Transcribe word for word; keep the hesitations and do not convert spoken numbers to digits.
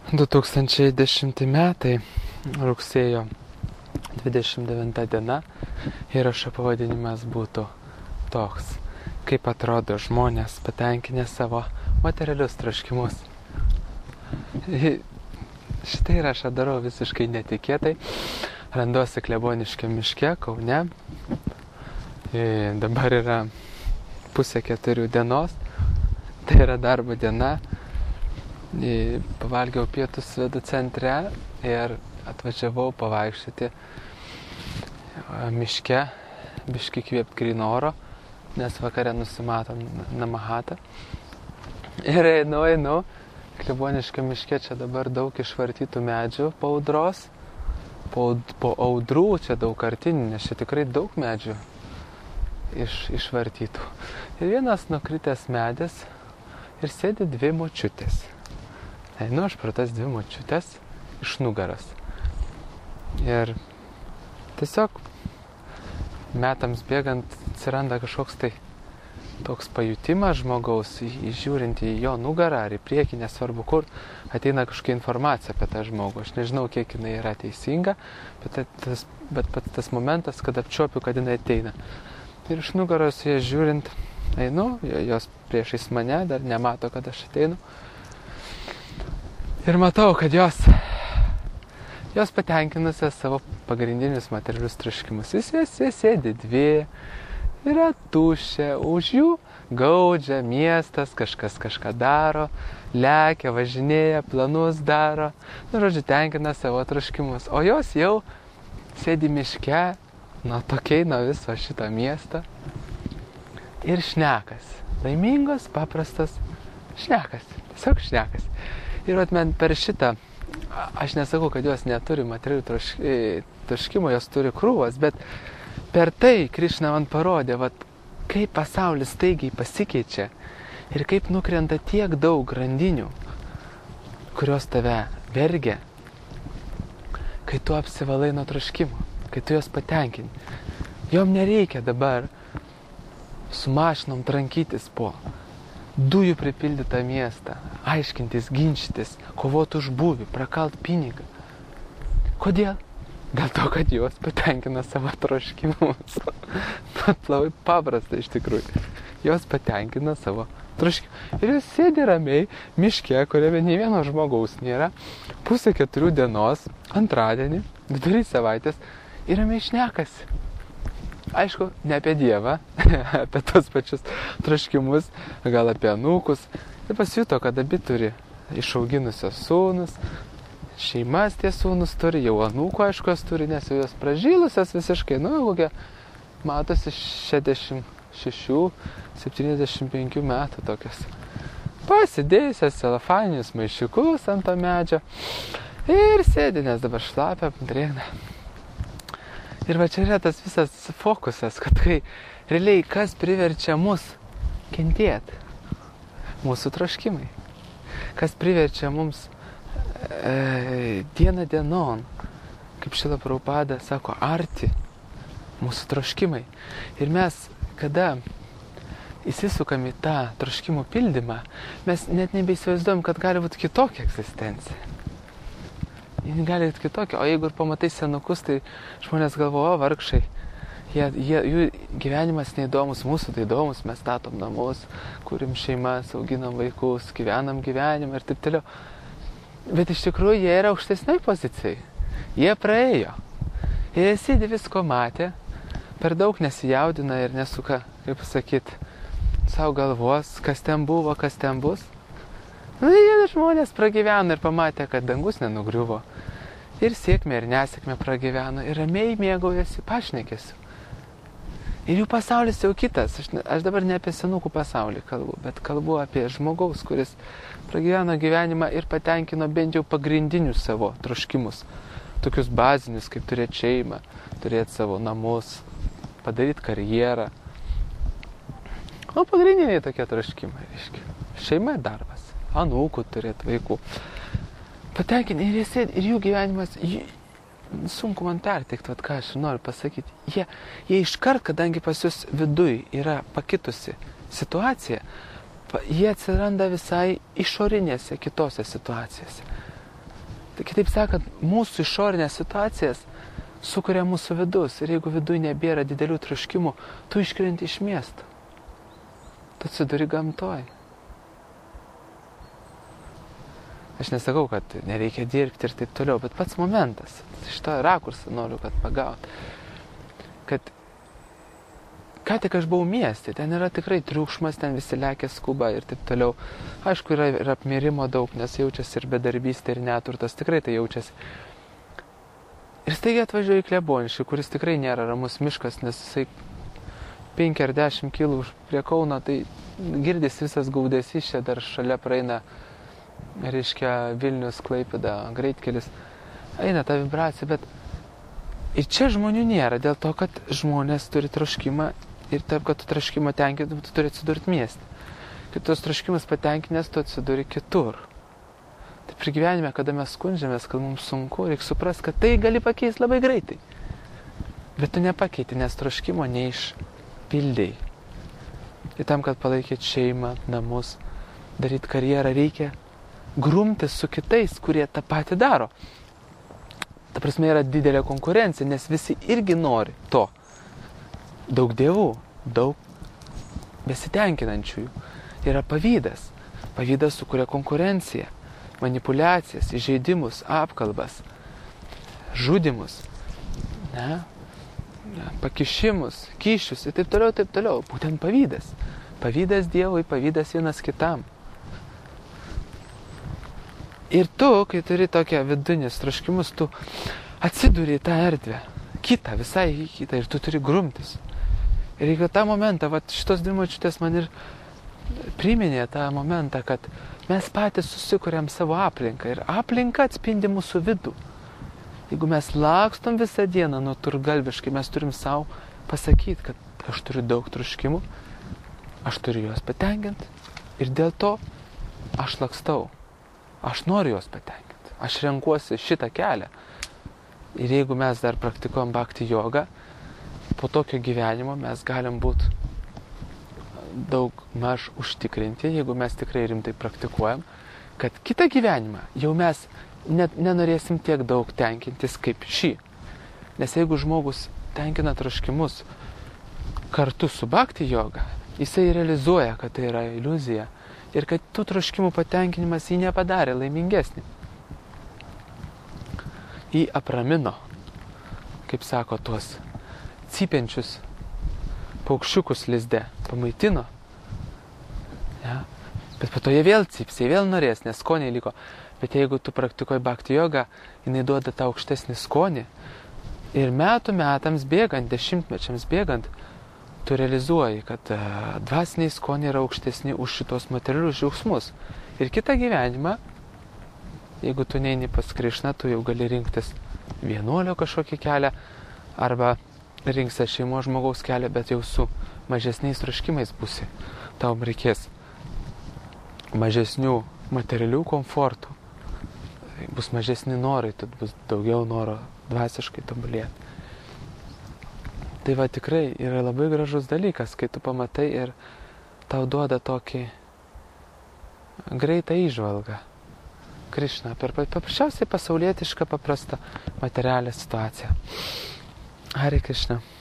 du tūkstančiai dešimti metai, rugsėjo dvidešimt devinta diena, įrašo pavadinimas būtų toks: kaip atrodo žmonės patenkinę savo materialius troškimus. Šitą įrašą darau visiškai netikėtai. Randuosi Kleboniškiam miške, Kaune. E, dabar yra pusė keturių dienos. Tai yra darbo diena. E, pavalgiau pietus Vedų centre ir atvažiavau pavaikščioti miške, biškį kvėpt gryno oro, nes vakare nusimato Namahatą. Ir einu, einu. Kleboniškiam miške čia dabar daug išvartytų medžių po audros. Po, po audrų čia daug kartinių, nes čia tikrai daug medžių iš, išvartytų. Ir vienas nukritęs medis ir sėdi dvi močiutės. Einu aš pro tas dvi močiutės iš nugaros. Ir tiesiog metams bėgant atsiranda kažkoks tai toks pajutimas žmogaus, žiūrint į jo nugarą ar į priekį, nesvarbu kur, ateina kažkokia informacija apie tą žmogų. Aš nežinau, kiek jinai yra teisinga, bet tas, bet pats tas momentas, kad apčiuopiu, kad jinai ateina. Ir iš nugaros jie žiūrint, einu, jos priešais mane, dar nemato, kad aš ateinu. Ir matau, kad jos, jos patenkinusios savo pagrindinius materialius troškimus. Jis jie sėdi dvi, yra tuščia, už jų gaudžia miestas, kažkas kažką daro, lekia, važinėja, planus daro, nu, žodžiu, tenkina savo troškimus. O jos jau sėdi miške, nuo tokiai, nuo viso šito miesto ir šnekas. Laimingos, paprastas šnekas, tiesiog šnekas. Ir vat man per šitą, aš nesakau, kad jos neturi materialių troškimų, jos turi krūvas, bet per tai Krišna man parodė, vat, kaip pasaulis staigiai pasikeičia ir kaip nukrenta tiek daug grandinių, kurios tave vergia, kai tu apsivalai nuo troškimo, kai tu jos patenkini. Jom nereikia dabar su mašinom trankytis po dujų pripildytą miestą, aiškintis, ginčytis, kovoti už būvį, prakalt pinigą. Kodėl? Dėl to, kad jos patenkina savo troškimus. Bet labai paprasta iš tikrųjų. Jos patenkina savo troškimus. Ir jos sėdi ramiai miške, kuriame nei vieno žmogaus nėra, pusę keturių dienos, antradienį, vidury savaitės, ir ramiai šnekasi. Aišku, ne apie Dievą, apie tos pačius troškimus, gal apie anūkus. Ir pasijuto, kad abi turi išauginusios sūnus, šeimas tie sūnus turi, jau anūkų aišku jos turi, nes jau jos pražylusios visiškai, nu, kokia matosi šešiasdešimt šešių septyniasdešimt penkių metų tokios. Pasidėjusios celofaninius maišiukus ant to medžio ir sėdi, nes dabar šlapia, drėgna. Ir va čia yra tas visas fokusas, kad kai realiai kas priverčia mus kentėti, mūsų troškimai, kas priverčia mums E, diena dienon, kaip Šrila Prabhupada sako, arti mūsų troškimai. Ir mes, kada įsisukam į tą troškimų pildymą, mes net nebeįsivaizduojam, kad gali būti kitokia egzistencija. Jis gali būti kitokia. O jeigu ir pamatai senukus, tai žmonės galvoja, o vargšai, jie, jie, jų gyvenimas neįdomus, mūsų tai įdomus, mes statom namus, kūrim šeimas, auginam vaikus, gyvenam gyvenimą ir taip toliau. Bet iš tikrųjų jie yra aukštesniai pozicijai. Jie praėjo. Jie sėdi visko matė, per daug nesijaudina ir nesuka, kaip sakyt, savo galvos, kas ten buvo, kas ten bus. Na, jie žmonės pragyveno ir pamatė, kad dangus nenugriuvo. Ir sėkmė ir nesėkmė pragyveno ir ramiai mėgaujasi pašnekesiu. Ir jų pasaulis jau kitas. Aš, aš dabar ne apie senukų pasaulį kalbu, bet kalbu apie žmogaus, kuris pragyveno gyvenimą ir patenkino bent jau pagrindinius savo troškimus. Tokius bazinius, kaip turėti šeimą, turėti savo namus, padaryti karjerą. O pagrindiniai tokie troškimai, reiškia. Šeima ir darbas, anūkų turėti vaikų. Patenkinti ir jie sėdi, ir jų gyvenimas... Jų, sunku man perteikti, vat, ką aš noriu pasakyti. Jie, jie iškart, kadangi pas jūs viduj yra pakitusi situacija, jie atsiranda visai išorinėse kitose situacijose. Tai kitaip sakant, mūsų išorinės situacijas sukuria mūsų vidus. Ir jeigu viduje nebėra didelių troškimų, tu iškrenti iš miesto. Tu atsiduri gamtoj. Aš nesakau, kad nereikia dirbti ir taip toliau, bet pats momentas, šitą rakursą noriu, kad pagaut. Kad ką tik aš buvau mieste, ten yra tikrai triukšmas, ten visi lekia skuba ir taip toliau. Aišku, yra ir apmirimo daug, nes jaučiasi ir bedarbystė, ir neturtas, tikrai tai jaučiasi. Ir staigiai atvažiuoju į Kleboniškį, kuris tikrai nėra ramus miškas, nes jisai penki ar dešimt kilų prie Kauno, tai girdis visas gaudesys, čia dar šalia praeina, reiškia, Vilnius, Klaipėda, greitkelis, eina ta vibracija, bet ir čia žmonių nėra, dėl to, kad žmonės turi troškimą ir taip, kad tu troškimą tenkintum, tu turi atsidurti mieste. Kai tos troškimas patenkinęs, tu atsiduri kitur. Taip ir gyvenime, kada mes skundžiamės, kad mums sunku, reikia suprasti, kad tai gali pakeisti labai greitai. Bet tu nepakeiti, nes troškimo neišpildai. Ir tam, kad palaikyti šeimą, namus, daryti karjerą, reikia grumtis su kitais, kurie tą patį daro. Ta prasme, yra didelė konkurencija, nes visi irgi nori to. Daug dievų, daug besitenkinančiųjų. Yra pavydas. Pavydas sukuria konkurenciją, manipulacijas, įžeidimus, apkalbas, žudimus, ne? Pakišimus, kyšius ir taip toliau, taip toliau. Būtent pavydas. Pavydas Dievui, pavydas vienas kitam. Ir tu, kai turi tokią vidinius troškimus, tu atsiduri į tą erdvę. Kitą, visai kitą. Ir tu turi grumtis. Ir reikia tą momentą, va, šitos dvi močiutės man ir priminė tą momentą, kad mes patys susikuriam savo aplinką. Ir aplinka atspindi mūsų vidų. Jeigu mes lakstom visą dieną nuturgalviškai, mes turim savo pasakyti, kad aš turiu daug troškimų, aš turiu juos patenkinti. Ir dėl to aš lakstau. Aš noriu juos patenkinti. Aš renkuosi šitą kelią. Ir jeigu mes dar praktikuojam bhakti jogą, po tokio gyvenimo mes galim būti daug maž užtikrinti, jeigu mes tikrai rimtai praktikuojam, kad kitą gyvenimą jau mes net nenorėsim tiek daug tenkintis kaip šį. Nes jeigu žmogus tenkina troškimus kartu su bhakti joga, jisai realizuoja, kad tai yra iliuzija. Ir kad tų troškimų patenkinimas jį nepadarė laimingesnį. Jį apramino, kaip sako, tuos cypiančius paukščiukus lizde, pamaitino. Ja? Bet po to jie vėl cyps, jie vėl norės, nes skoniai liko. Bet jeigu tu praktikuoji bhakti jogą, jinai duoda tą aukštesnį skonį. Ir metų metams bėgant, dešimtmečiams bėgant, tu realizuoji, kad uh, dvasiniai skoniai yra aukštesni už šitos materialius džiaugsmus. Ir kitą gyvenimą, jeigu tu neini pas Krišną, tu jau gali rinktis vienuolio kažkokį kelią, arba rinksi šeimos žmogaus kelią, bet jau su mažesniais troškimais būsi. Tau reikės mažesnių materialių komfortų, bus mažesni norai, tad bus daugiau noro dvasiškai tobulėti. Tai va tikrai yra labai gražus dalykas, kai tu pamatai ir tau duoda tokį greitą įžvalgą. Krišna, per paprasčiausiai pasaulietišką, paprastą materialią situaciją. Hare Krishna.